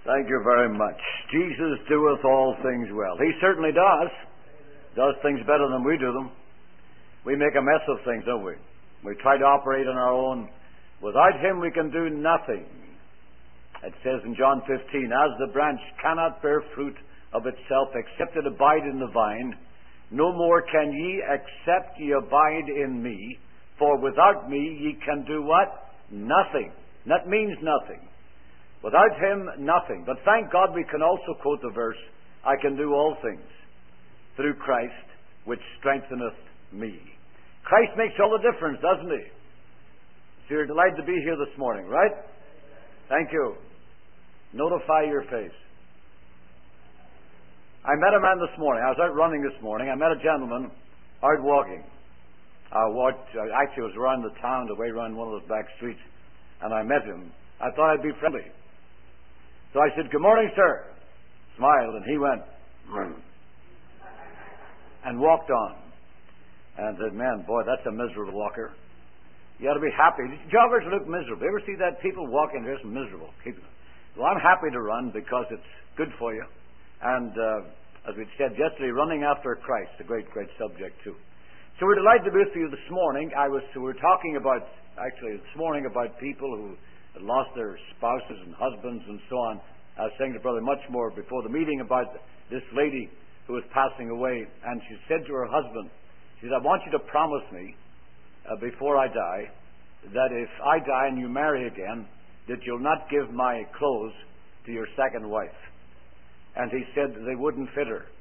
Thank you very much. Jesus doeth all things well. He certainly does. Does things better than we do them. We make a mess of things, don't we? We try to operate on our own. Without Him we can do nothing. It says in John 15, as the branch cannot bear fruit of itself except it abide in the vine, no more can ye except ye abide in me. For without me ye can do what? Nothing. That means nothing. Without Him, nothing. But thank God we can also quote the verse, I can do all things through Christ, which strengtheneth me. Christ makes all the difference, doesn't He? So you're delighted to be here this morning, right? Thank you. Notify your face. I met a man this morning. I was out running this morning. I met a gentleman out walking. Actually, it was around the town, the way around one of those back streets, and I met him. I thought I'd be friendly. So I said, good morning, sir. Smiled, and he went, and walked on. And I said, man, boy, that's a miserable walker. You ought to be happy. Joggers look miserable. You ever see that? People walking just miserable. Well, I'm happy to run because it's good for you. And as we said yesterday, running after Christ, a great, great subject too. So we're delighted to be with you this morning. We were talking about, actually this morning, about people who had lost their spouses and husbands and so on. I was saying to Brother Muchmore before the meeting about this lady who was passing away, and she said to her husband, she said, I want you to promise me before I die that if I die and you marry again, that you'll not give my clothes to your second wife. And he said they wouldn't fit her.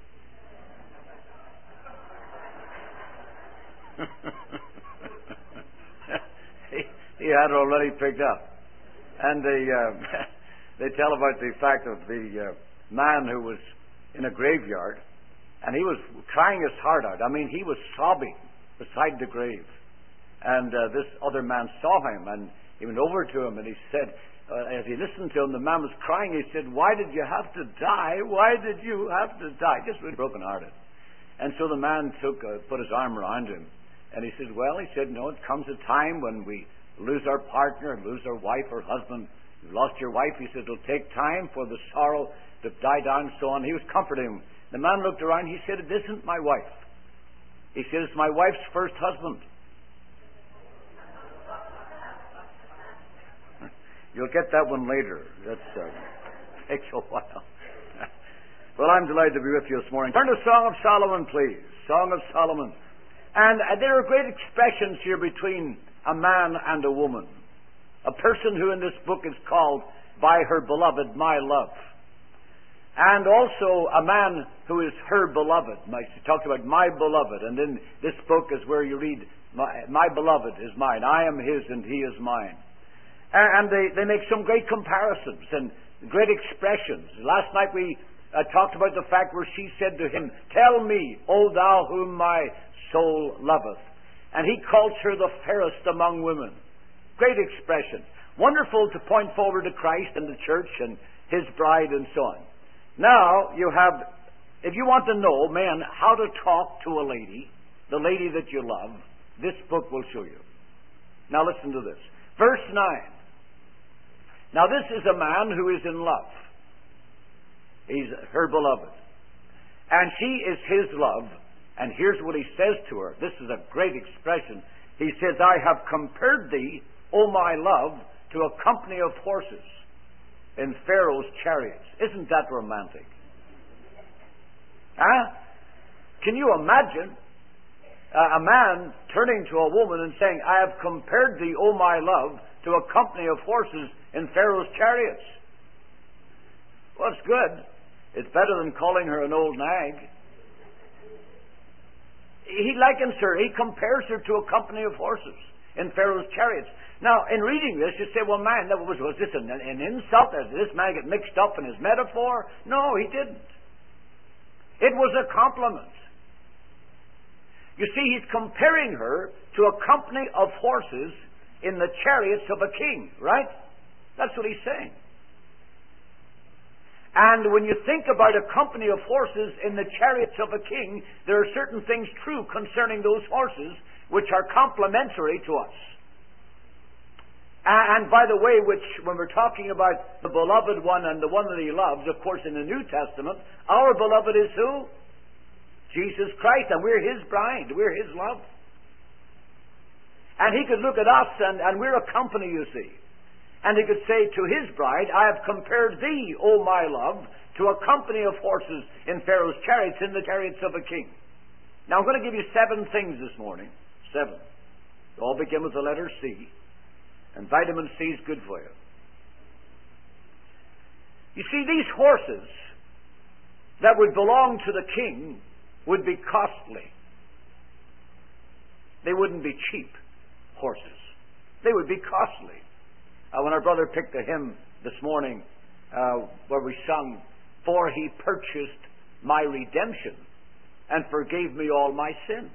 he had it already picked up. And they tell about the fact of the man who was in a graveyard, and he was crying his heart out. I mean, he was sobbing beside the grave. And this other man saw him, and he went over to him, and he said, as he listened to him, the man was crying. He said, why did you have to die? Why did you have to die? Just really broken-hearted. And so the man put his arm around him, and he said, well, he said, no, it comes a time when we lose our partner, lose our wife or husband. You've lost your wife. He said, it'll take time for the sorrow to die down and so on. He was comforting him. The man looked around. He said, it isn't my wife. He said, it's my wife's first husband. You'll get that one later. That takes a while. Well, I'm delighted to be with you this morning. Turn to Song of Solomon, please. Song of Solomon. And there are great expressions here between a man and a woman. A person who in this book is called by her beloved, my love. And also a man who is her beloved. She talks about my beloved. And in this book is where you read, my beloved is mine. I am his and he is mine. And they make some great comparisons and great expressions. Last night we talked about the fact where she said to him, tell me, O thou whom my soul loveth. And he calls her the fairest among women. Great expression. Wonderful to point forward to Christ and the church and His bride and so on. Now, you have, if you want to know, men, how to talk to a lady, the lady that you love, this book will show you. Now listen to this. Verse 9. Now this is a man who is in love. He's her beloved. And she is his love. And here's what he says to her. This is a great expression. He says, I have compared thee, O my love, to a company of horses in Pharaoh's chariots. Isn't that romantic? Huh? Can you imagine a man turning to a woman and saying, I have compared thee, O my love, to a company of horses in Pharaoh's chariots? Well, it's good. It's better than calling her an old nag. He likens her, he compares her to a company of horses in Pharaoh's chariots. Now, in reading this, you say, well, man, was this an insult? Did this man get mixed up in his metaphor? No, he didn't. It was a compliment. You see, he's comparing her to a company of horses in the chariots of a king, right? That's what he's saying. And when you think about a company of horses in the chariots of a king, there are certain things true concerning those horses which are complementary to us. And by the way, which when we're talking about the beloved one and the one that he loves, of course in the New Testament, our beloved is who? Jesus Christ, and we're his bride, we're his love. And he could look at us, and we're a company, you see. And he could say to his bride, I have compared thee, O my love, to a company of horses in Pharaoh's chariots, in the chariots of a king. Now I'm going to give you 7 things this morning. 7. They all begin with the letter C. And vitamin C is good for you. You see, these horses that would belong to the king would be costly. They wouldn't be cheap horses. They would be costly. When our brother picked a hymn this morning where we sung, For he purchased my redemption and forgave me all my sin.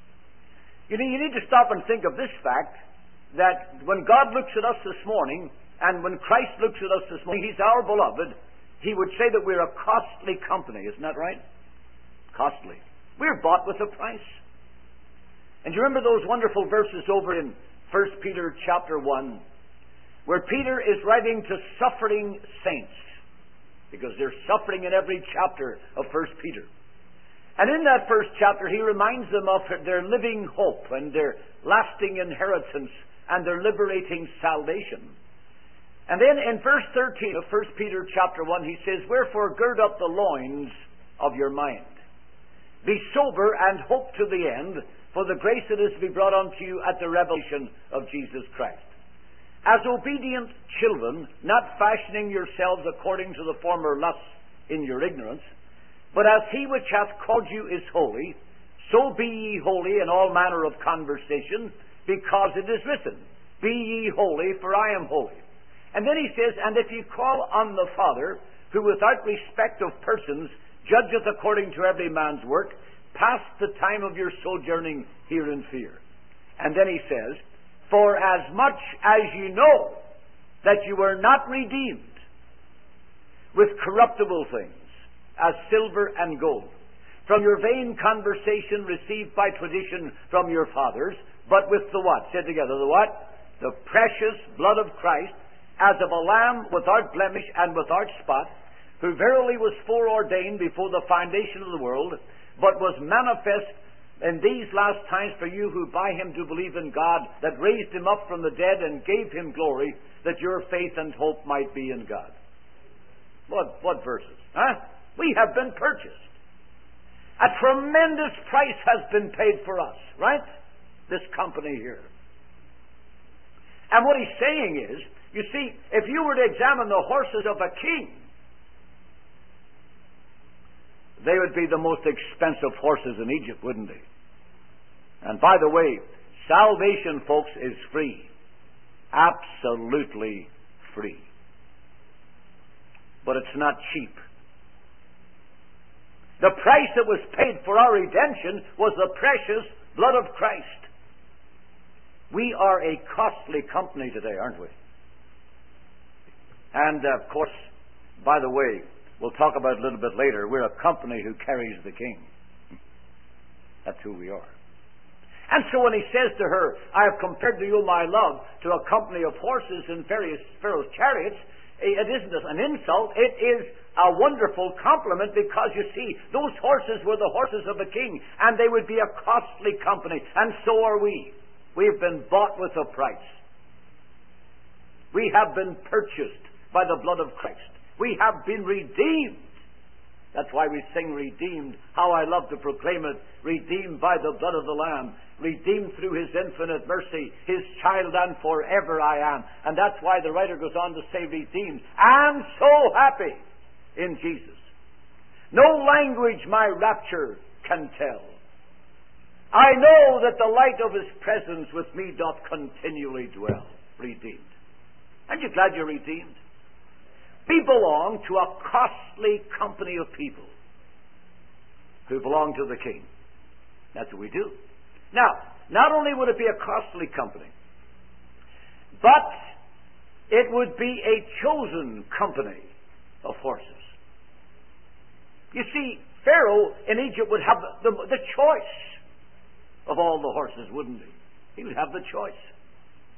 You need to stop and think of this fact, that when God looks at us this morning, and when Christ looks at us this morning, he's our beloved, he would say that we're a costly company. Isn't that right? Costly. We're bought with a price. And you remember those wonderful verses over in 1 Peter chapter 1, where Peter is writing to suffering saints, because there's suffering in every chapter of 1 Peter. And in that first chapter, he reminds them of their living hope and their lasting inheritance and their liberating salvation. And then in verse 13 of 1 Peter chapter 1, he says, Wherefore gird up the loins of your mind. Be sober and hope to the end for the grace that is to be brought unto you at the revelation of Jesus Christ. As obedient children, not fashioning yourselves according to the former lusts in your ignorance, but as he which hath called you is holy, so be ye holy in all manner of conversation, because it is written, Be ye holy, for I am holy. And then he says, And if ye call on the Father, who without respect of persons judgeth according to every man's work, pass the time of your sojourning here in fear. And then he says, For as much as ye know that you were not redeemed with corruptible things, as silver and gold, from your vain conversation received by tradition from your fathers, but with the what? Say together, the what? The precious blood of Christ, as of a lamb without blemish and without spot, who verily was foreordained before the foundation of the world, but was manifest in these last times for you who by him do believe in God, that raised him up from the dead and gave him glory, that your faith and hope might be in God. What verses? Huh? We have been purchased. A tremendous price has been paid for us, right? This company here. And what he's saying is, you see, if you were to examine the horses of a king, they would be the most expensive horses in Egypt, wouldn't they? And by the way, salvation, folks, is free. Absolutely free. But it's not cheap. The price that was paid for our redemption was the precious blood of Christ. We are a costly company today, aren't we? And, of course, by the way, we'll talk about it a little bit later, we're a company who carries the King. That's who we are. And so when he says to her, I have compared to you my love to a company of horses in Pharaoh's chariots, it isn't an insult, it is a wonderful compliment, because you see, those horses were the horses of the king, and they would be a costly company, and so are we. We have been bought with a price. We have been purchased by the blood of Christ. We have been redeemed. That's why we sing redeemed. How I love to proclaim it. Redeemed by the blood of the Lamb. Redeemed through his infinite mercy. His child and forever I am. And that's why the writer goes on to say redeemed. I'm so happy in Jesus. No language my rapture can tell. I know that the light of his presence with me doth continually dwell. Redeemed. Aren't you glad you're redeemed? We belong to a costly company of people who belong to the King. That's what we do. Now, not only would it be a costly company, but it would be a chosen company of horses. You see, Pharaoh in Egypt would have the choice of all the horses, wouldn't he? He would have the choice.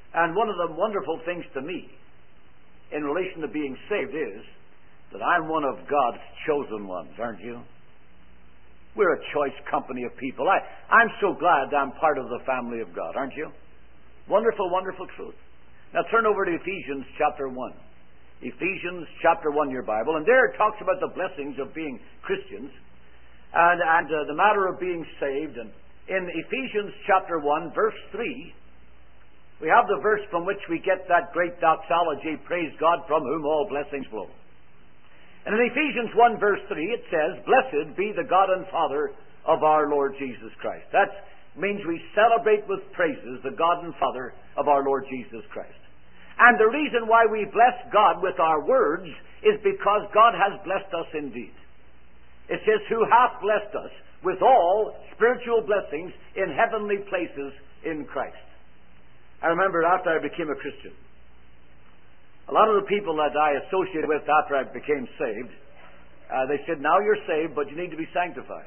And one of the wonderful things to me in relation to being saved is that I'm one of God's chosen ones, aren't you? We're a choice company of people. I'm so glad I'm part of the family of God, aren't you? Wonderful, wonderful truth. Now turn over to Ephesians chapter 1. Ephesians chapter 1, your Bible. And there it talks about the blessings of being Christians and the matter of being saved. And in Ephesians chapter 1, verse 3, we have the verse from which we get that great doxology, praise God from whom all blessings flow. And in Ephesians 1 verse 3 it says, blessed be the God and Father of our Lord Jesus Christ. That means we celebrate with praises the God and Father of our Lord Jesus Christ. And the reason why we bless God with our words is because God has blessed us indeed. It says, who hath blessed us with all spiritual blessings in heavenly places in Christ. I remember after I became a Christian, a lot of the people that I associated with after I became saved, they said, now you're saved, but you need to be sanctified.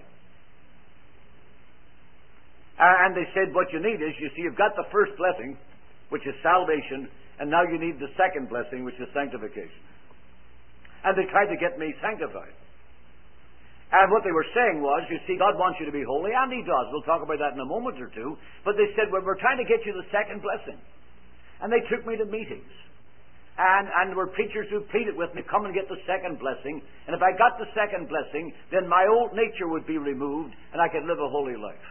And they said, what you need is, you see, you've got the first blessing, which is salvation, and now you need the second blessing, which is sanctification. And they tried to get me sanctified. And what they were saying was, you see, God wants you to be holy, and He does. We'll talk about that in a moment or two. But they said, well, we're trying to get you the second blessing. And they took me to meetings. And there were preachers who pleaded with me, come and get the second blessing. And if I got the second blessing, then my old nature would be removed, and I could live a holy life.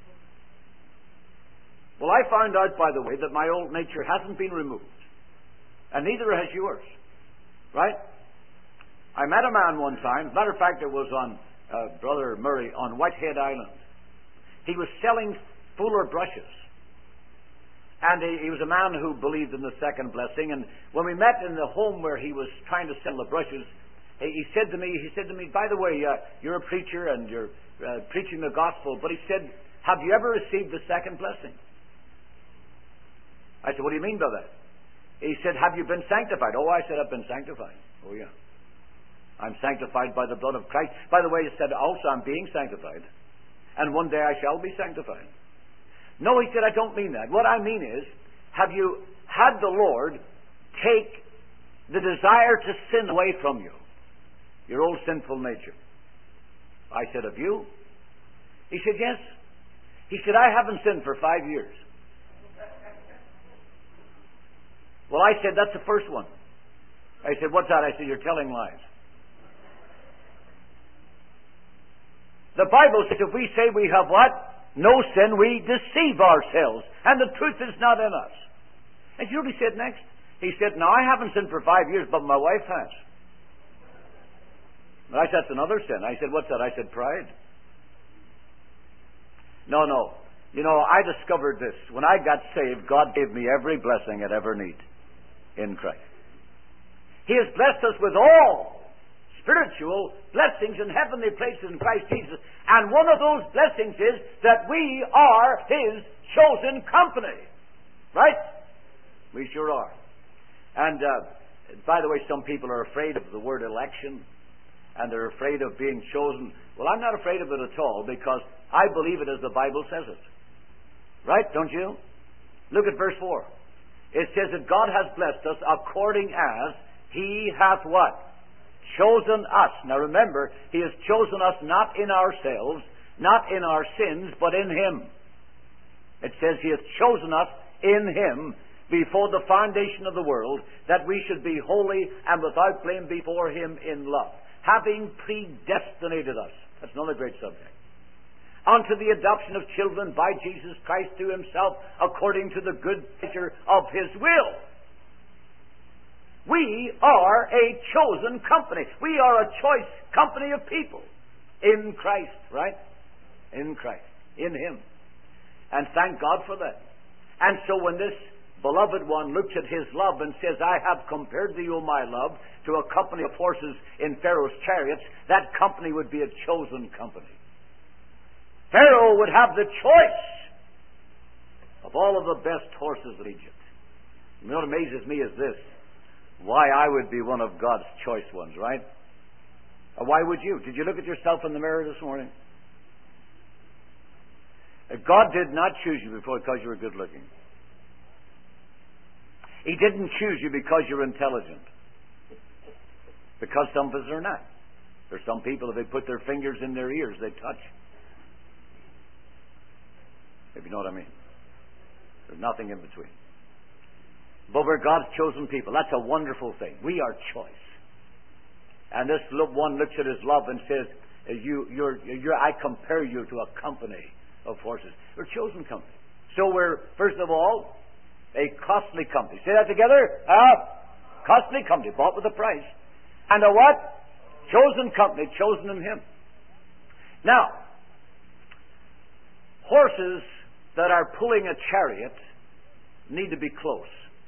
Well, I found out, by the way, that my old nature hasn't been removed. And neither has yours. Right? I met a man one time. As a matter of fact, it was on Brother Murray on Whitehead Island. He was selling fuller brushes. And he was a man who believed in the second blessing. And when we met in the home where he was trying to sell the brushes, he said to me, by the way, you're a preacher and you're preaching the gospel, but he said, have you ever received the second blessing? I said, what do you mean by that? He said, have you been sanctified? Oh, I said, I've been sanctified. Oh, yeah. I'm sanctified by the blood of Christ. By the way, he said, also I'm being sanctified. And one day I shall be sanctified. No, he said, I don't mean that. What I mean is, have you had the Lord take the desire to sin away from you? Your old sinful nature. I said, have you? He said, yes. He said, I haven't sinned for 5 years. Well, I said, that's the first one. I said, what's that? I said, you're telling lies. The Bible says if we say we have what? No sin, we deceive ourselves, and the truth is not in us. And you know what he said next? He said, now I haven't sinned for 5 years, but my wife has. And I said, that's another sin. I said, what's that? I said, pride. No. You know, I discovered this. When I got saved, God gave me every blessing I'd ever need in Christ. He has blessed us with all spiritual blessings in heavenly places in Christ Jesus. And one of those blessings is that we are His chosen company. Right? We sure are. And by the way, some people are afraid of the word election, and they're afraid of being chosen. Well, I'm not afraid of it at all, because I believe it as the Bible says it. Right? Don't you? Look at verse 4. It says that God has blessed us according as He hath what? Chosen us. Now remember, He has chosen us not in ourselves, not in our sins, but in Him. It says He has chosen us in Him before the foundation of the world, that we should be holy and without blame before Him in love, having predestinated us. That's another great subject. Unto the adoption of children by Jesus Christ to Himself, according to the good pleasure of His will. We are a chosen company. We are a choice company of people in Christ, right? In Christ. In Him. And thank God for that. And so when this beloved one looks at His love and says, I have compared to you my love to a company of horses in Pharaoh's chariots, that company would be a chosen company. Pharaoh would have the choice of all of the best horses of Egypt. You know what amazes me is this. Why I would be one of God's choice ones, right? Or why would you? Did you look at yourself in the mirror this morning? God did not choose you before because you were good looking. He didn't choose you because you're intelligent. Because some of us are not. There's some people, if they put their fingers in their ears, they touch. If you know what I mean. There's nothing in between. But we're God's chosen people. That's a wonderful thing. We are choice. And this one looks at his love and says, I compare you to a company of horses. We're chosen company. So we're, first of all, a costly company. Say that together. Costly company, bought with a price. And a what? Chosen company, chosen in Him. Now, horses that are pulling a chariot need to be close,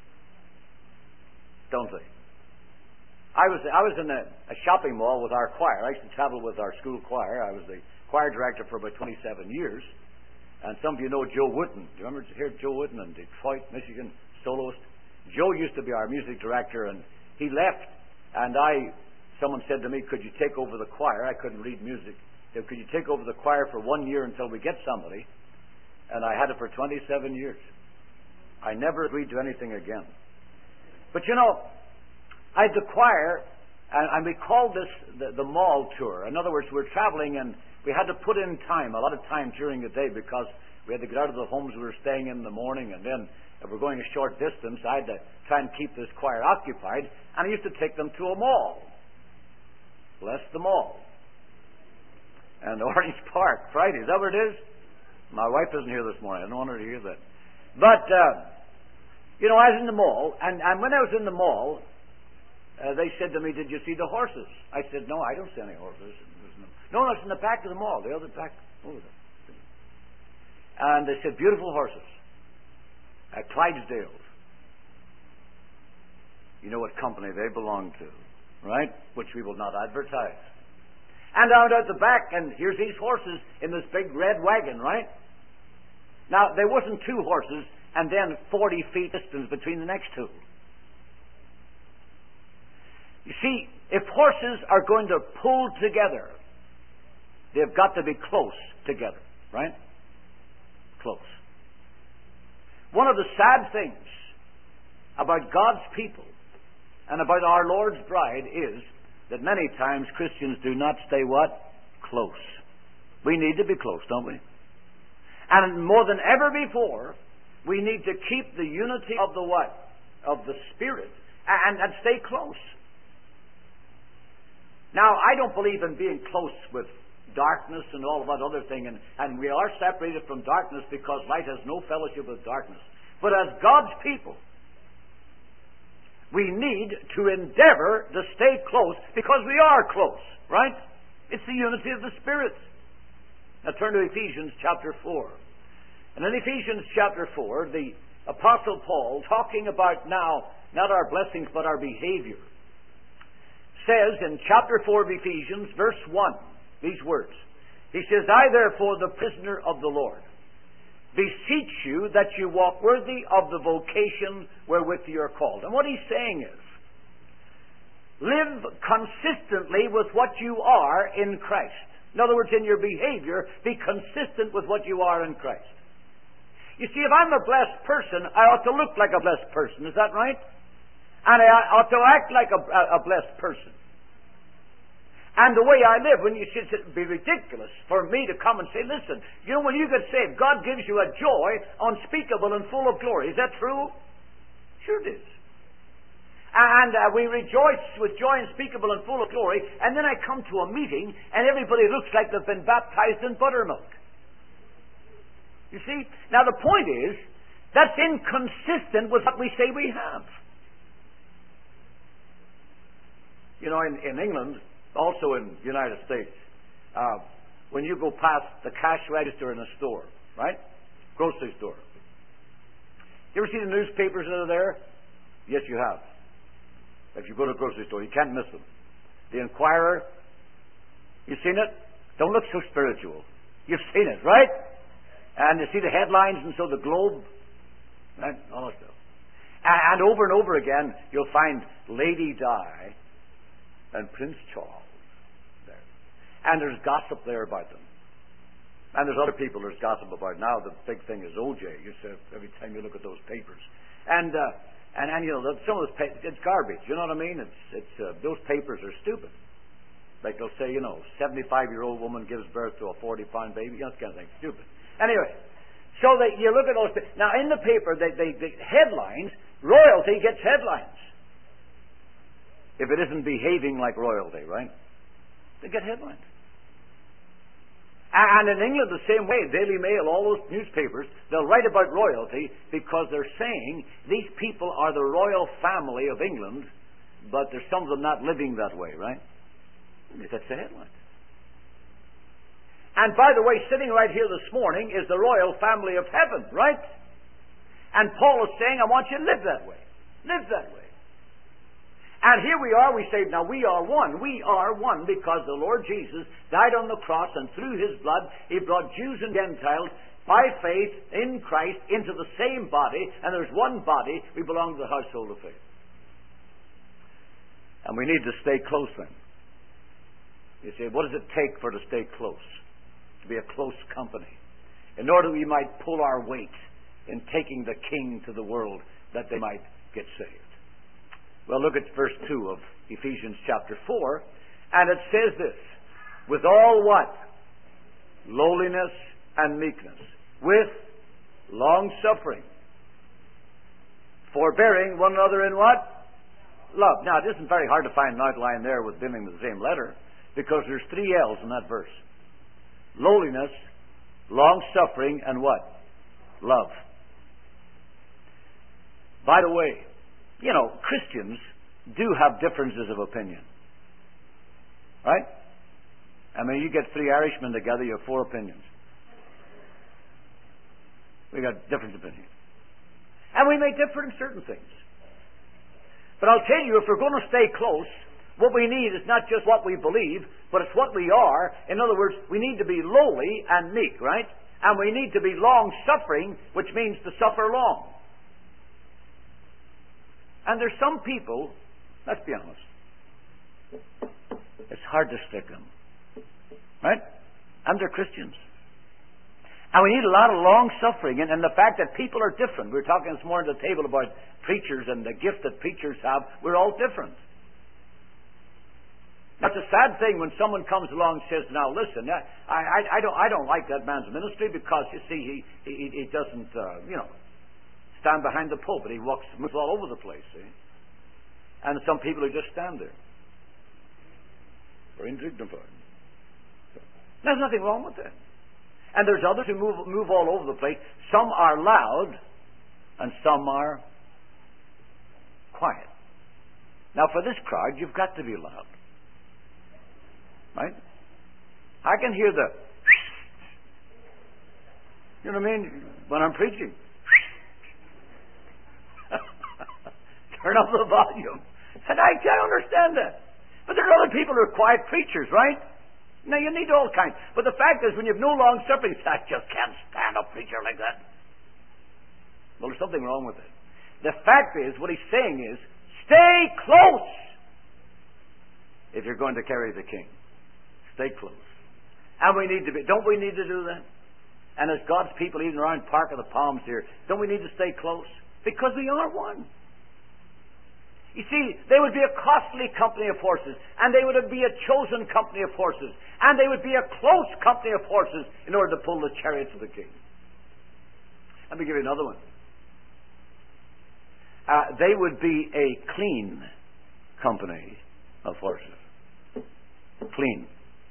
don't they? I was in a shopping mall with our choir. I used to travel with our school choir. I was the choir director for about 27 years. And some of you know Joe Wooten. Do you remember hear Joe Wooten in Detroit, Michigan, soloist? Joe used to be our music director, and he left. And someone said to me, "Could you take over the choir?" I couldn't read music. They said, "Could you take over the choir for 1 year until we get somebody?" And I had it for 27 years. I never agreed to anything again. But you know, I had the choir, and we called this the mall tour. In other words, we're traveling, and we had to put in time, a lot of time during the day, because we had to get out of the homes we were staying in the morning, and then if we're going a short distance, I had to try and keep this choir occupied, and I used to take them to a mall. Bless the mall. And Orange Park, Friday. Is that what it is? My wife isn't here this morning. I don't want her to hear that. But, you know, I was in the mall, and when I was in the mall, they said to me, "Did you see the horses?" I said, "No, I don't see any horses." No, it's in the back of the mall, the other back over there. And they said, "Beautiful horses at Clydesdales." You know what company they belong to, right? Which we will not advertise. And out at the back, and here's these horses in this big red wagon, right? Now, there wasn't two horses and then 40 feet distance between the next two. You see, if horses are going to pull together, they've got to be close together, right? Close. One of the sad things about God's people and about our Lord's bride is that many times Christians do not stay what? Close. We need to be close, don't we? And more than ever before, we need to keep the unity of the what? Of the Spirit and stay close. Now, I don't believe in being close with darkness and all of that other thing, and we are separated from darkness because light has no fellowship with darkness. But as God's people, we need to endeavor to stay close because we are close, right? It's the unity of the Spirit. Now turn to Ephesians chapter 4. And in Ephesians chapter 4, the Apostle Paul, talking about now, not our blessings, but our behavior, says in chapter 4 of Ephesians, verse 1, these words. He says, "I therefore, the prisoner of the Lord, beseech you that you walk worthy of the vocation wherewith you are called." And what he's saying is, live consistently with what you are in Christ. In other words, in your behavior, be consistent with what you are in Christ. You see, if I'm a blessed person, I ought to look like a blessed person. Is that right? And I ought to act like a blessed person. And the way I live, when you should, it would be ridiculous for me to come and say, "Listen, you know, when you get saved, God gives you a joy unspeakable and full of glory." Is that true? Sure it is. And we rejoice with joy unspeakable and full of glory, and then I come to a meeting, and everybody looks like they've been baptized in buttermilk. You see? Now the point is, that's inconsistent with what we say we have. You know, in England, also in the United States, when you go past the cash register in a store, right? Grocery store. You ever see the newspapers that are there? Yes, you have. If you go to a grocery store, you can't miss them. The Inquirer, you seen it? Don't look so spiritual. You've seen it, right? And you see the headlines, and so the Globe, right? All that stuff. And over again, you'll find Lady Di and Prince Charles there. And there's gossip there about them. And there's other people there's gossip about. Now the big thing is OJ. You say every time you look at those papers. And And some of this it's garbage. You know what I mean? Those papers are stupid. Like they'll say, 75-year-old woman gives birth to a 40-pound baby. That kind of thing. Stupid. Anyway, so that you look at those. Now, in the paper, the headlines, royalty gets headlines. If it isn't behaving like royalty, right? They get headlines. And in England, the same way, Daily Mail, all those newspapers, they'll write about royalty because they're saying these people are the royal family of England, but there's some of them not living that way, right? That's the headline. And by the way, sitting right here this morning is the royal family of heaven, right? And Paul is saying, I want you to live that way. Live that way. And here we are, we say, now we are one. We are one because the Lord Jesus died on the cross, and through His blood He brought Jews and Gentiles by faith in Christ into the same body, and there's one body. We belong to the household of faith. And we need to stay close then. You say, what does it take for to stay close? To be a close company. In order we might pull our weight in taking the King to the world, that they might get saved. Well, look at verse 2 of Ephesians chapter 4, and it says this, with all what? Lowliness and meekness, with long-suffering, forbearing one another in what? Love. Now, it isn't very hard to find an outline there with dealing with the same letter, because there's 3 L's in that verse. Lowliness, long-suffering, and what? Love. By the way, Christians do have differences of opinion. Right? I mean, you get 3 Irishmen together, you have 4 opinions. We got different opinions. And we may differ in certain things. But I'll tell you, if we're going to stay close, what we need is not just what we believe, but it's what we are. In other words, we need to be lowly and meek, right? And we need to be long-suffering, which means to suffer long. And there's some people, let's be honest, it's hard to stick them. Right? And they're Christians. And we need a lot of long suffering, and the fact that people are different. We were talking this morning at the table about preachers and the gift that preachers have. We're all different. That's a sad thing when someone comes along and says, now listen, I don't like that man's ministry because, you see, he doesn't, stand behind the pulpit. He moves all over the place, see? And some people who just stand there. Very dignified. There's nothing wrong with that. And there's others who move all over the place. Some are loud, and some are quiet. Now, for this crowd, you've got to be loud. Right? I can hear the... You know what I mean? When I'm preaching. Turn up the volume. And I can't understand that. But there are other people who are quiet preachers, right? Now, you need all kinds. But the fact is, when you have no long suffering, I just can't stand a preacher like that. Well, there's something wrong with it. The fact is, what he's saying is, stay close if you're going to carry the King. Stay close. And we need to be, don't we need to do that? And as God's people, even around Park of the Palms here, don't we need to stay close? Because we are one. You see, they would be a costly company of horses, and they would be a chosen company of horses, and they would be a close company of horses in order to pull the chariots of the King. Let me give you another one. They would be a clean company of horses. Clean.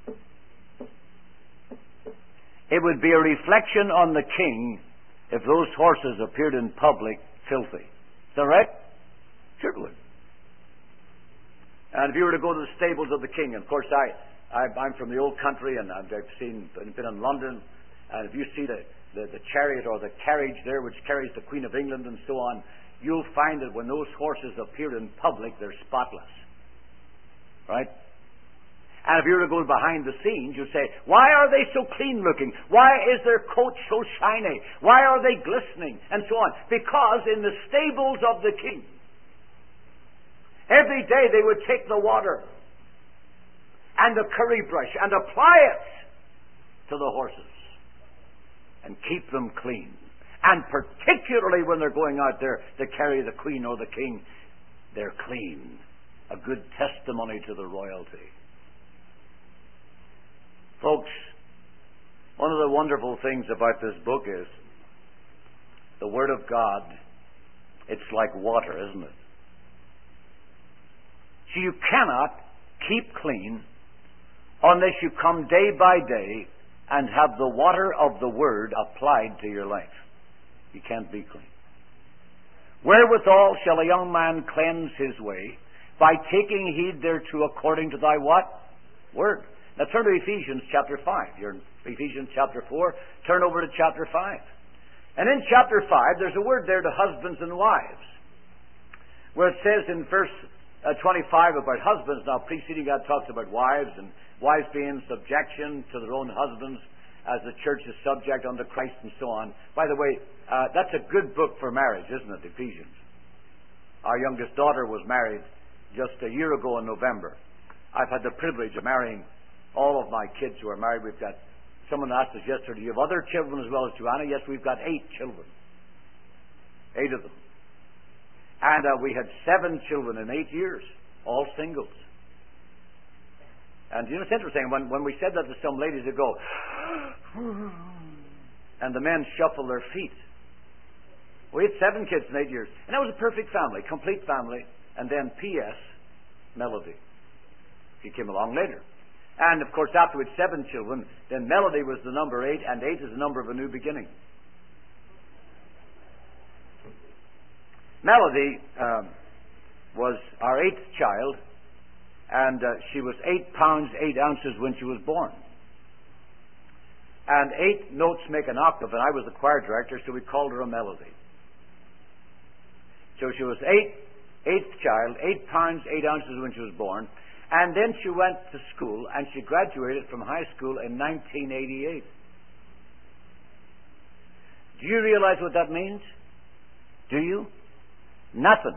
It would be a reflection on the King if those horses appeared in public filthy. Is that right? Sure it would. And if you were to go to the stables of the King, and of course I'm from the old country, and I've been in London, and if you see the chariot or the carriage there which carries the Queen of England and so on, you'll find that when those horses appear in public, they're spotless. Right? And if you were to go behind the scenes, you'd say, why are they so clean looking? Why is their coat so shiny? Why are they glistening? And so on. Because in the stables of the King, every day they would take the water and the curry brush and apply it to the horses and keep them clean. And particularly when they're going out there to carry the queen or the king, they're clean. A good testimony to the royalty. Folks, one of the wonderful things about this book is the Word of God, it's like water, isn't it? So you cannot keep clean unless you come day by day and have the water of the Word applied to your life. You can't be clean. Wherewithal shall a young man cleanse his way? By taking heed thereto according to thy what? Word. Now turn to Ephesians chapter 5. You're in Ephesians chapter 4. Turn over to chapter 5. And in chapter 5, there's a word there to husbands and wives, where it says in verse 25 about husbands. Now, preceding that talks about wives, and wives being in subjection to their own husbands as the church is subject unto Christ and so on. By the way, that's a good book for marriage, isn't it, Ephesians? Our youngest daughter was married just a year ago in November. I've had the privilege of marrying all of my kids who are married. We've got, someone asked us yesterday, do you have other children as well as Joanna? Yes, we've got 8 children. 8 of them. And we had 7 children in 8 years, all singles. And you know, it's interesting, when we said that to some ladies, they go, and the men shuffle their feet. We had 7 kids in 8 years. And that was a perfect family, complete family. And then P.S. Melody. She came along later. And, of course, after we had 7 children, then Melody was the number 8, and 8 is the number of a new beginning. Melody was our 8th child, and she was 8 pounds, 8 ounces when she was born. And 8 notes make an octave, and I was the choir director, so we called her a melody. So she was 8th child, 8 pounds, 8 ounces when she was born. And then she went to school, and she graduated from high school in 1988. Do you realize what that means? Do you? Nothing.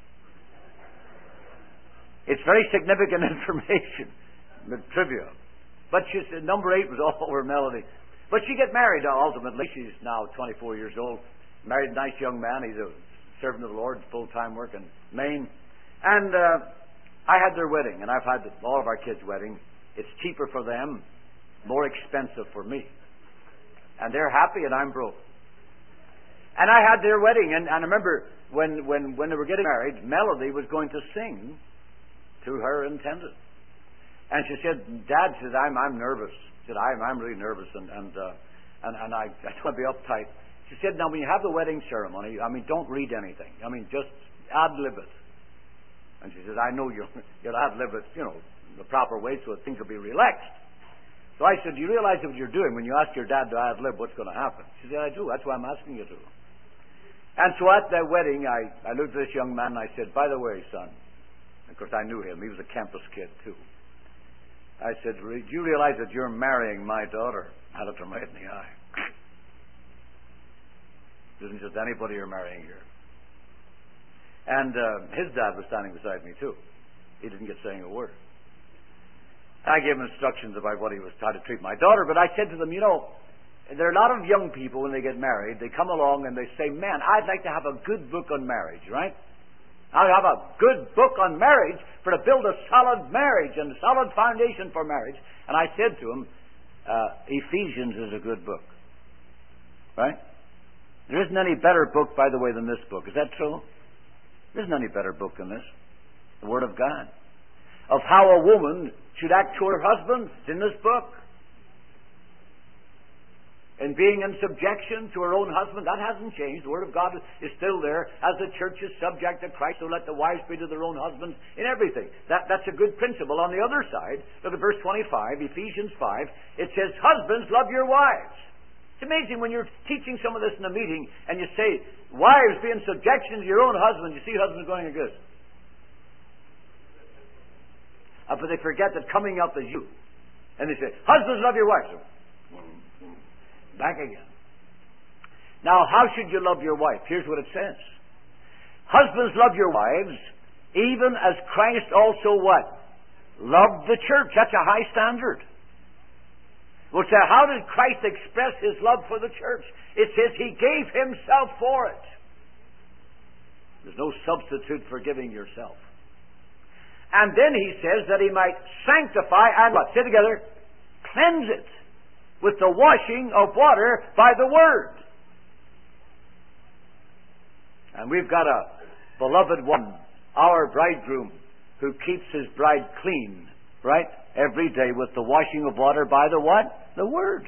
It's very significant information, the trivia. But she's, number 8 was all over Melody. But she got married ultimately. She's now 24 years old. Married a nice young man. He's a servant of the Lord, full-time work in Maine. And I had their wedding, and I've had all of our kids' wedding. It's cheaper for them, more expensive for me. And they're happy, and I'm broke. And I had their wedding, and I remember when they were getting married, Melody was going to sing to her intended. And she said, Dad, she said, I'm nervous. She said, I'm really nervous, and I don't want to be uptight. She said, now, when you have the wedding ceremony, don't read anything. Just ad-lib it. And she says, I know you'll ad-lib it, the proper way so that things will be relaxed. So I said, do you realize what you're doing when you ask your dad to ad-lib, what's going to happen? She said, I do. That's why I'm asking you to. And so at that wedding, I looked at this young man and I said, by the way, son, of course I knew him. He was a campus kid, too. I said, do you realize that you're marrying my daughter? I looked him right in the eye. It isn't just anybody you're marrying here. And his dad was standing beside me, too. He didn't get saying a word. I gave him instructions about what he was trying to treat my daughter, but I said to them, there are a lot of young people when they get married, they come along and they say, man, I'd like to have a good book on marriage, right? I'll have a good book on marriage for to build a solid marriage and a solid foundation for marriage. And I said to him, Ephesians is a good book. Right? There isn't any better book, by the way, than this book. Is that true? There isn't any better book than this. The Word of God. Of how a woman should act to her husband. It's in this book. And being in subjection to her own husband, that hasn't changed. The Word of God is still there. As the church is subject to Christ, so let the wives be to their own husbands in everything. That's a good principle. On the other side, look at verse 25, Ephesians 5. It says, husbands, love your wives. It's amazing when you're teaching some of this in a meeting and you say, wives, be in subjection to your own husband. You see husbands going like this. But they forget that coming up is you. And they say, husbands, love your wives. Back again. Now, how should you love your wife? Here's what it says. Husbands, love your wives, even as Christ also what? Loved the church. That's a high standard. We'll say, how did Christ express His love for the church? It says He gave Himself for it. There's no substitute for giving yourself. And then He says that He might sanctify and what? Say together, cleanse it with the washing of water by the Word. And we've got a beloved one, our bridegroom, who keeps his bride clean, right? Every day with the washing of water by the what? The Word.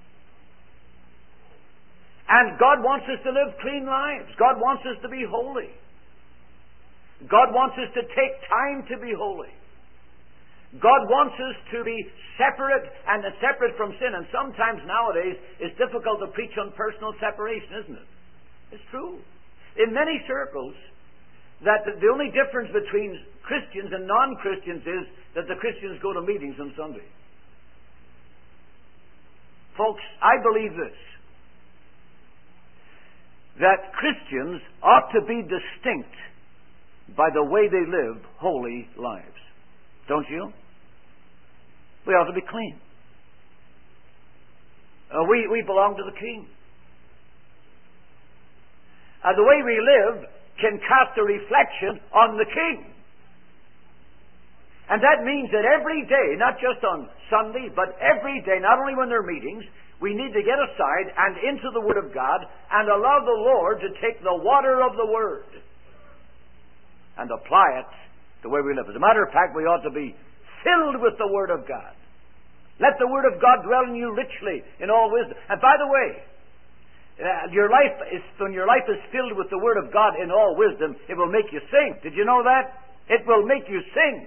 And God wants us to live clean lives. God wants us to be holy. God wants us to take time to be holy. God wants us to be separate and separate from sin. And sometimes nowadays it's difficult to preach on personal separation, isn't it? It's true. In many circles, that the only difference between Christians and non-Christians is that the Christians go to meetings on Sunday. Folks, I believe this, that Christians ought to be distinct by the way they live holy lives. Don't you? We ought to be clean. We belong to the King. The way we live can cast a reflection on the King. And that means that every day, not just on Sunday, but every day, not only when there are meetings, we need to get aside and into the Word of God and allow the Lord to take the water of the Word and apply it the way we live. As a matter of fact, we ought to be filled with the Word of God. Let the Word of God dwell in you richly in all wisdom. And by the way, when your life is filled with the Word of God in all wisdom, it will make you sing. Did you know that? It will make you sing.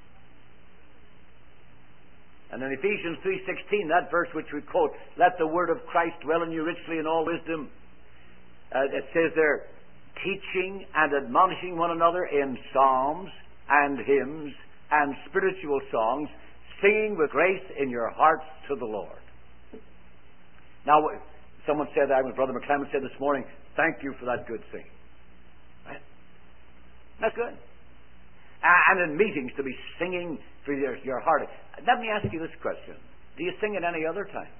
And in Ephesians 3:16, that verse which we quote, let the Word of Christ dwell in you richly in all wisdom. It says there, teaching and admonishing one another in psalms and hymns and spiritual songs, singing with grace in your hearts to the Lord. Now, someone said that, Brother McClement said this morning, thank you for that good singing. Right? That's good. And in meetings to be singing for your heart. Let me ask you this question. Do you sing at any other time?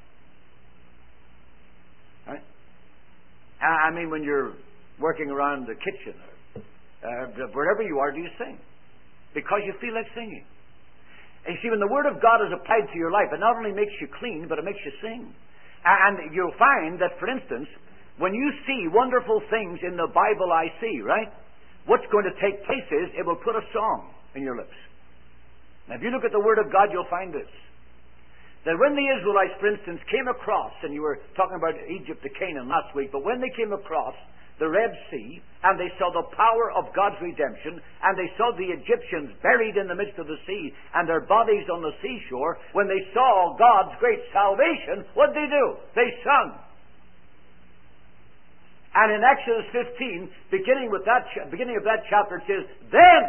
Right? I mean, when you're working around the kitchen or wherever you are, do you sing? Because you feel like singing. And you see, when the Word of God is applied to your life, it not only makes you clean, but it makes you sing. And you'll find that, for instance, when you see wonderful things in the Bible I see, right? What's going to take place is it will put a song in your lips. Now, if you look at the Word of God, you'll find this. That when the Israelites, for instance, came across, and you were talking about Egypt to Canaan last week, but when they came across the Red Sea, and they saw the power of God's redemption, and they saw the Egyptians buried in the midst of the sea, and their bodies on the seashore, when they saw God's great salvation, what did they do? They sung. And in Exodus 15, beginning of that chapter, it says, then,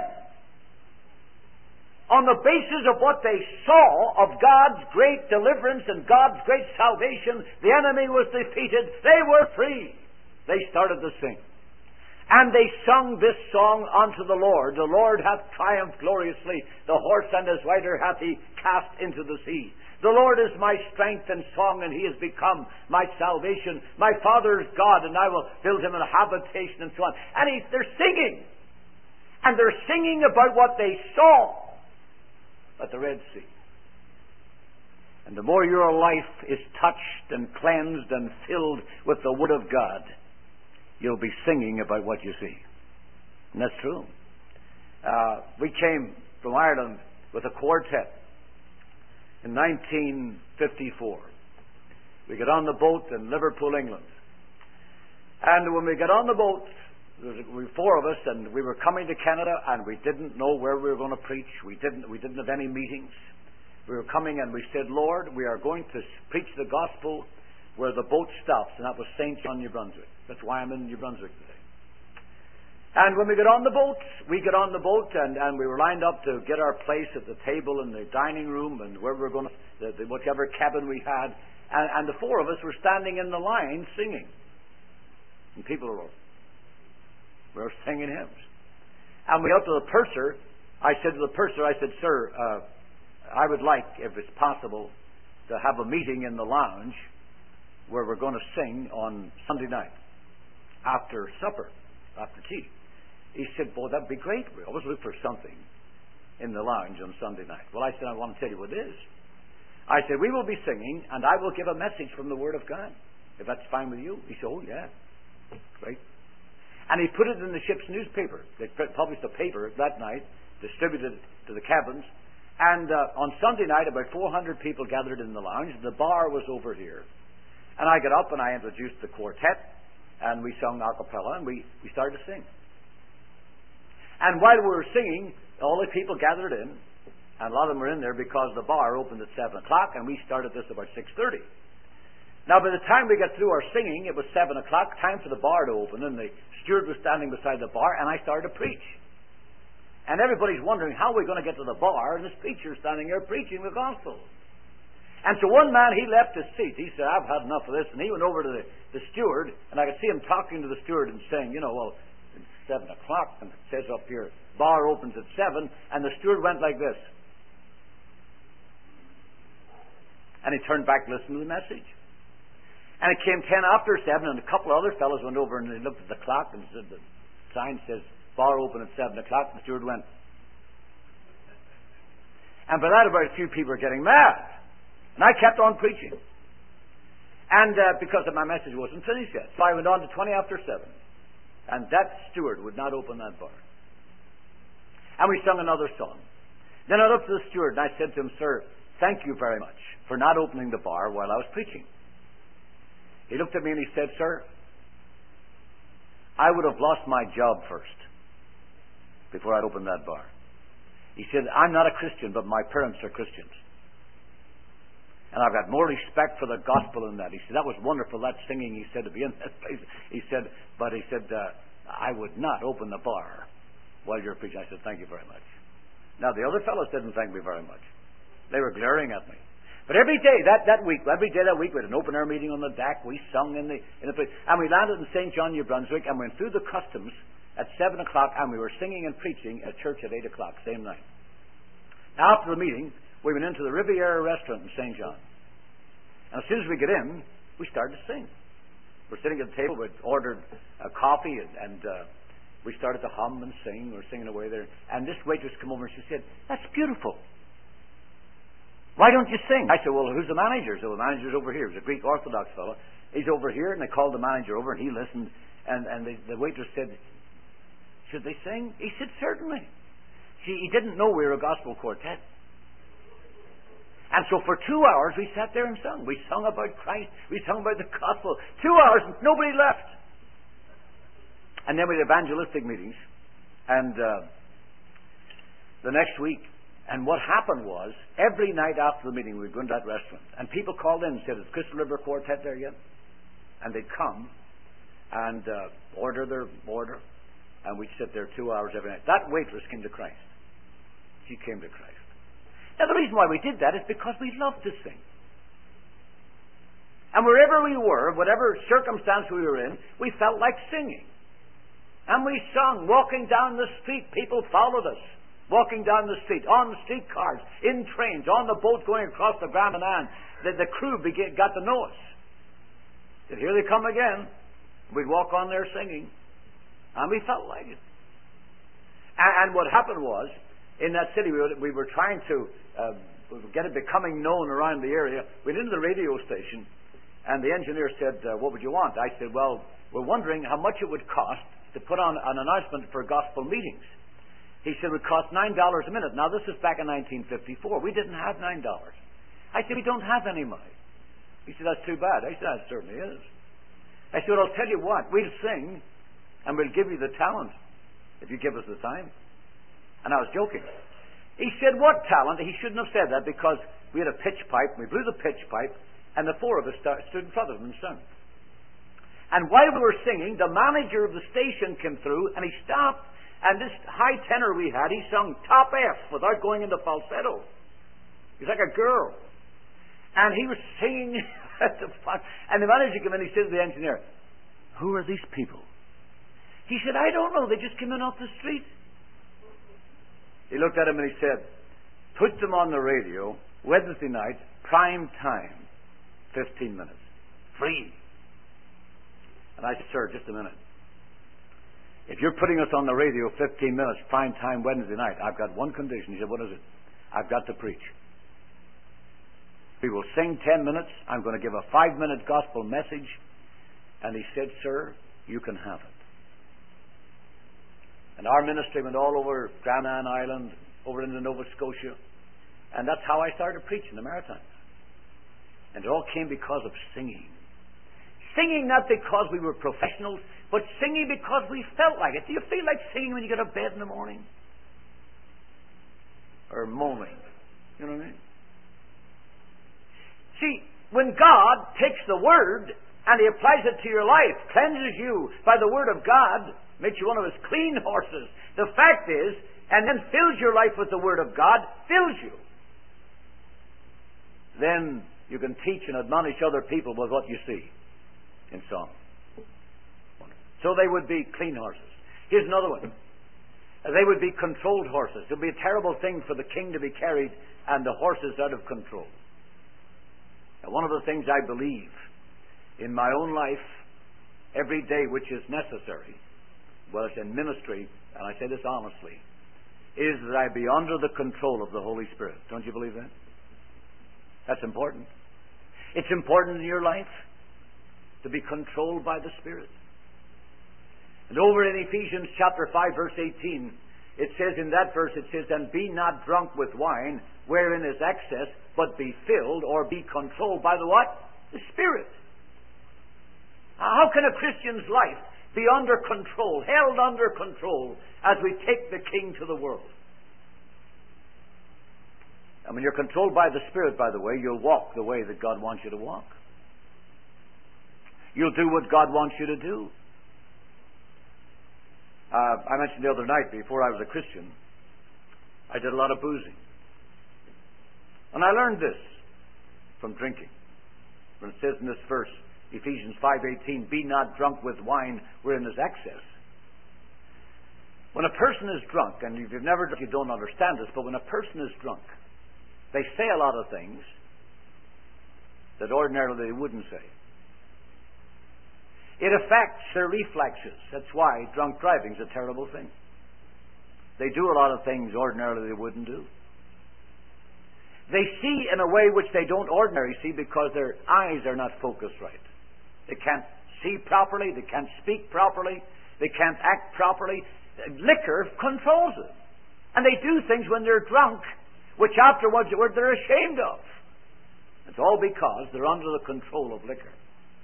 on the basis of what they saw of God's great deliverance and God's great salvation, the enemy was defeated. They were free. They started to sing. And they sung this song unto the Lord. The Lord hath triumphed gloriously. The horse and his rider hath he cast into the sea. The Lord is my strength and song, and he has become my salvation. My Father is God, and I will build him a habitation, and so on. And they're singing. And they're singing about what they saw at the Red Sea. And the more your life is touched and cleansed and filled with the Word of God, you'll be singing about what you see. And that's true. We came from Ireland with a quartet in 1954. We got on the boat in Liverpool, England. And when we got on the boat, there were four of us, and we were coming to Canada, and we didn't know where we were going to preach. We didn't have any meetings. We were coming, and we said, Lord, we are going to preach the gospel where the boat stops, and that was St. John, New Brunswick. That's why I'm in New Brunswick today. And when we got on the boat, and we were lined up to get our place at the table in the dining room and where we were going to, whatever cabin we had, and the four of us were standing in the line singing. And people were singing hymns. And we got to the purser. I said to the purser, sir, I would like, if it's possible, to have a meeting in the lounge where we're going to sing on Sunday night after supper, after tea. He said, boy, that'd be great. We always look for something in the lounge on Sunday night. Well, I said, I want to tell you what it is. I said, we will be singing, and I will give a message from the Word of God, if that's fine with you. He said, oh, yeah. Great. And he put it in the ship's newspaper. They published a paper that night, distributed it to the cabins. And on Sunday night, about 400 people gathered in the lounge. The bar was over here. And I got up and I introduced the quartet, and we sung a cappella, and we started to sing. And while we were singing, all the people gathered in, and a lot of them were in there because the bar opened at 7 o'clock, and we started this about 6:30. Now, by the time we got through our singing, it was 7 o'clock, time for the bar to open, and the steward was standing beside the bar, and I started to preach. And everybody's wondering, how are we going to get to the bar, and this preacher's standing there preaching the gospel. And so one man, he left his seat. He said, I've had enough of this. And he went over to the steward, and I could see him talking to the steward and saying, well, it's 7 o'clock, and it says up here, bar opens at 7, and the steward went like this. And he turned back to listen to the message. And it came 10 after 7, and a couple of other fellows went over and they looked at the clock and said, the sign says, bar open at 7 o'clock. The steward went. And by that, about a few people were getting mad. And I kept on preaching. And because my message wasn't finished yet. So I went on to 20 after 7. And that steward would not open that bar. And we sung another song. Then I looked at the steward and I said to him, sir, thank you very much for not opening the bar while I was preaching. He looked at me and he said, sir, I would have lost my job first before I'd opened that bar. He said, I'm not a Christian, but my parents are Christians. And I've got more respect for the gospel than that. He said, that was wonderful, that singing, he said, to be in that place. He said, I would not open the bar while you're preaching. I said, thank you very much. Now, the other fellows didn't thank me very much. They were glaring at me. But every day that week, we had an open-air meeting on the deck. We sung in the place. And we landed in St. John, New Brunswick, and went through the customs at 7 o'clock, and we were singing and preaching at church at 8 o'clock, same night. Now, after the meeting, we went into the Riviera restaurant in St. John. And as soon as we get in, we started to sing. We're sitting at the table, we'd ordered coffee, and we started to hum and sing. We're singing away there. And this waitress came over and she said, that's beautiful. Why don't you sing? I said, well, who's the manager? So the manager's over here. He was a Greek Orthodox fellow. He's over here, and they called the manager over, and he listened. And the waitress said, should they sing? He said, certainly. See, he didn't know we were a gospel quartet. And so for 2 hours we sat there and sung. We sung about Christ. We sung about the gospel. 2 hours and nobody left. And then we had evangelistic meetings. And the next week. And what happened was, every night after the meeting we'd go into that restaurant. And people called in and said, is Crystal River Quartet there yet? And they'd come and order their order. And we'd sit there 2 hours every night. That waitress came to Christ. She came to Christ. Now, the reason why we did that is because we loved to sing. And wherever we were, whatever circumstance we were in, we felt like singing. And we sung. Walking down the street, people followed us. Walking down the street, on the streetcars, in trains, on the boat going across the Grand Banaan. The crew got to know us. And here they come again. We'd walk on there singing. And we felt like it. And what happened was, in that city, we were trying to get it becoming known around the area. We went into the radio station, and the engineer said, what would you want? I said, well, we're wondering how much it would cost to put on an announcement for gospel meetings. He said it would cost $9 a minute. Now, this is back in 1954. We didn't have $9. I said, we don't have any money. He said, that's too bad. I said, that certainly is. I said, well, I'll tell you what. We'll sing, and we'll give you the talent if you give us the time. And I was joking. He said, what talent? He shouldn't have said that because we had a pitch pipe. We blew the pitch pipe, and the four of us stood in front of him and sung. And while we were singing, the manager of the station came through, and he stopped. And this high tenor we had, he sung top F without going into falsetto. He's like a girl. And he was singing at the front. And the manager came in and he said to the engineer, who are these people? He said, I don't know. They just came in off the street. He looked at him and he said, put them on the radio Wednesday night, prime time, 15 minutes. Free. And I said, sir, just a minute. If you're putting us on the radio 15 minutes, prime time Wednesday night, I've got one condition. He said, what is it? I've got to preach. We will sing 10 minutes. I'm going to give a 5-minute gospel message. And he said, sir, you can have it. And our ministry went all over Grand Anne Island, over into Nova Scotia. And that's how I started preaching the Maritimes. And it all came because of singing. Singing not because we were professionals, but singing because we felt like it. Do you feel like singing when you get out of bed in the morning? Or moaning? You know what I mean? See, when God takes the Word and He applies it to your life, cleanses you by the Word of God, makes you one of His clean horses, the fact is, and then fills your life with the Word of God, fills you. Then you can teach and admonish other people with what you see in song. So they would be clean horses. Here's another one. They would be controlled horses. It would be a terrible thing for the king to be carried and the horses out of control. Now, one of the things I believe in my own life every day, which is necessary, well, it's in ministry, and I say this honestly, is that I be under the control of the Holy Spirit. Don't you believe that? That's important. It's important in your life to be controlled by the Spirit. And over in Ephesians chapter 5, verse 18, it says in that verse, it says, and be not drunk with wine, wherein is excess, but be filled or be controlled by the what? The Spirit. How can a Christian's life be under control, held under control, as we take the King to the world? And when you're controlled by the Spirit, by the way, you'll walk the way that God wants you to walk. You'll do what God wants you to do. I mentioned the other night, before I was a Christian, I did a lot of boozing. And I learned this from drinking. When it says in this verse, Ephesians 5:18, be not drunk with wine wherein is excess. When a person is drunk, and if you've never drunk, you don't understand this, but when a person is drunk, they say a lot of things that ordinarily they wouldn't say. It affects their reflexes. That's why drunk driving is a terrible thing. They do a lot of things ordinarily they wouldn't do. They see in a way which they don't ordinarily see because their eyes are not focused right. They can't see properly. They can't speak properly. They can't act properly. Liquor controls them. And they do things when they're drunk which afterwards they're ashamed of. It's all because they're under the control of liquor.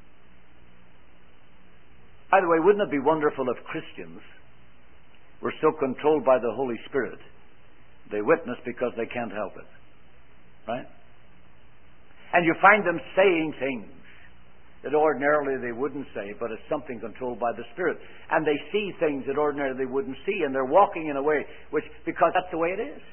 By the way, wouldn't it be wonderful if Christians were so controlled by the Holy Spirit they witness because they can't help it? Right? And you find them saying things that ordinarily they wouldn't say, but it's something controlled by the Spirit. And they see things that ordinarily they wouldn't see, and they're walking in a way because that's the way it is.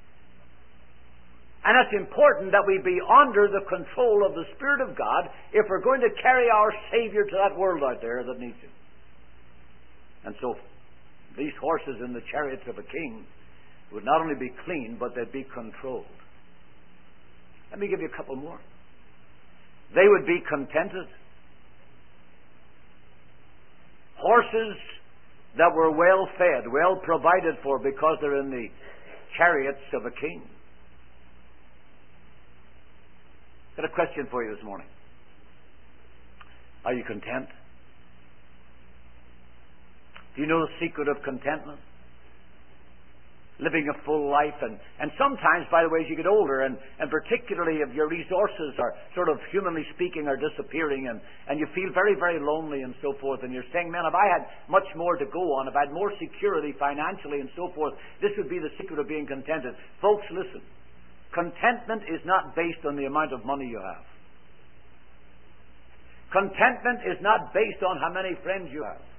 And it's important that we be under the control of the Spirit of God if we're going to carry our Savior to that world out there that needs Him. And so these horses in the chariots of a king would not only be clean, but they'd be controlled. Let me give you a couple more. They would be contented. Horses that were well fed, well provided for because they're in the chariots of a king. Got a question for you this morning. Are you content? Do you know the secret of contentment? Living a full life, and sometimes, by the way, as you get older, and particularly if your resources are sort of, humanly speaking, are disappearing, and you feel very, very lonely and so forth, and you're saying, man, if I had much more to go on, if I had more security financially and so forth, this would be the secret of being contented. Folks, listen. Contentment is not based on the amount of money you have. Contentment is not based on how many friends you have.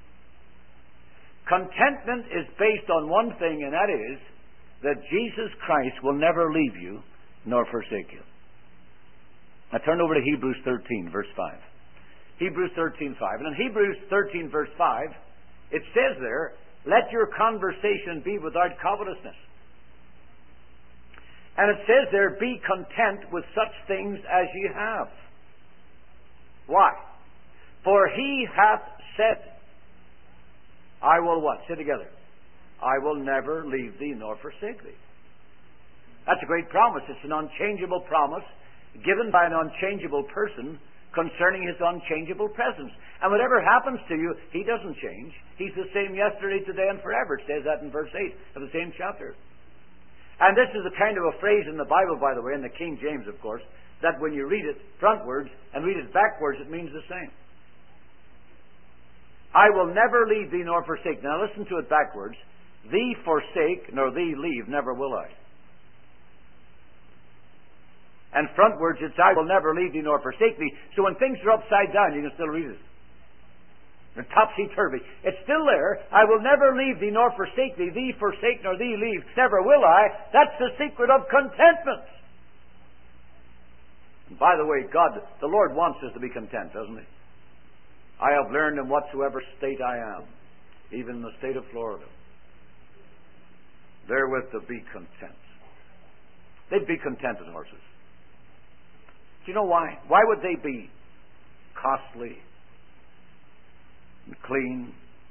Contentment is based on one thing, and that is that Jesus Christ will never leave you nor forsake you. Now turn over to Hebrews 13, verse 5. Hebrews 13, 5. And in Hebrews 13, verse 5, it says there, let your conversation be without covetousness. And it says there, be content with such things as ye have. Why? For he hath said, I will what? Say together. I will never leave thee nor forsake thee. That's a great promise. It's an unchangeable promise given by an unchangeable person concerning his unchangeable presence. And whatever happens to you, he doesn't change. He's the same yesterday, today, and forever. It says that in verse 8 of the same chapter. And this is a kind of a phrase in the Bible, by the way, in the King James, of course, that when you read it frontwards and read it backwards, it means the same. I will never leave thee nor forsake. Now listen to it backwards. Thee forsake, nor thee leave, never will I. And frontwards it's I will never leave thee nor forsake thee. So when things are upside down, you can still read it. They're topsy-turvy. It's still there. I will never leave thee nor forsake thee. Thee forsake nor thee leave, never will I. That's the secret of contentment. And by the way, God, the Lord wants us to be content, doesn't He? I have learned in whatsoever state I am, even in the state of Florida, therewith to be content. They'd be contented horses. Do you know why? Why would they be costly and clean,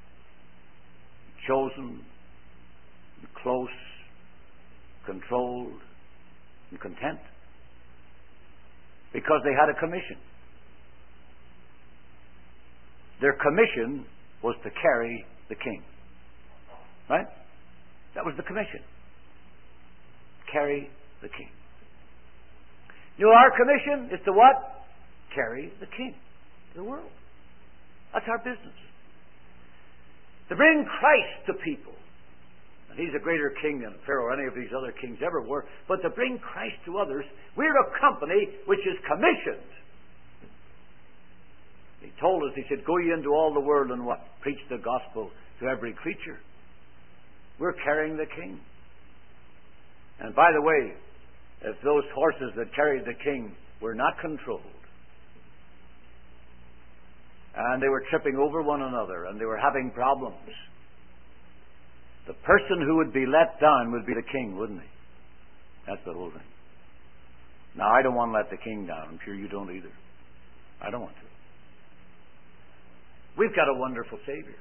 chosen, and close, controlled, and content? Because they had a commission. Their commission was to carry the king. Right? That was the commission. Carry the king. You know, our commission is to what? Carry the king to the world. That's our business. To bring Christ to people. And He's a greater king than Pharaoh or any of these other kings ever were. But to bring Christ to others, we're a company which is commissioned. He told us, He said, go ye into all the world and what? Preach the gospel to every creature. We're carrying the king. And by the way, if those horses that carried the king were not controlled, and they were tripping over one another, and they were having problems, the person who would be let down would be the king, wouldn't he? That's the whole thing. Now, I don't want to let the king down. I'm sure you don't either. I don't want to. We've got a wonderful Savior.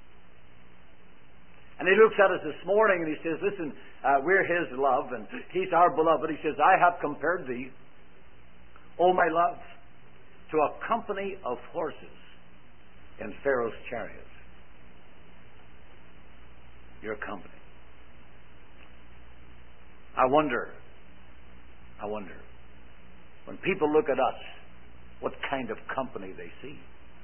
And He looks at us this morning and He says, listen, we're His love and He's our beloved. He says, I have compared thee, O my love, to a company of horses in Pharaoh's chariots. Your company. I wonder, when people look at us, what kind of company they see.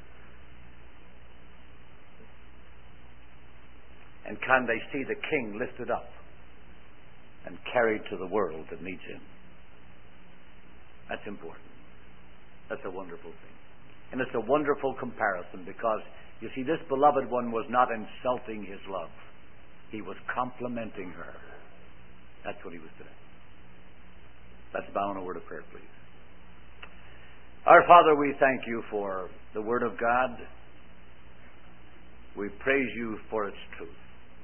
And can they see the king lifted up and carried to the world that needs Him? That's important. That's a wonderful thing. And it's a wonderful comparison because, you see, this beloved one was not insulting His love. He was complimenting her. That's what He was doing. Let's bow in a word of prayer, please. Our Father, we thank You for the Word of God. We praise You for its truth.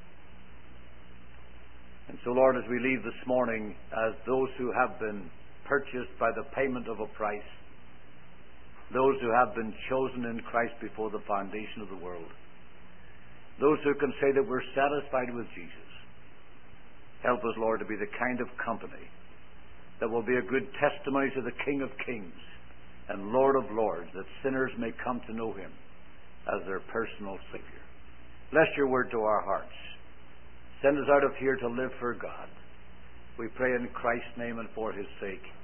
And so, Lord, as we leave this morning, as those who have been purchased by the payment of a price, those who have been chosen in Christ before the foundation of the world, those who can say that we're satisfied with Jesus, help us, Lord, to be the kind of company that will be a good testimony to the King of Kings and Lord of Lords, that sinners may come to know Him as their personal Savior. Bless Your word to our hearts. Send us out of here to live for God. We pray in Christ's name and for His sake.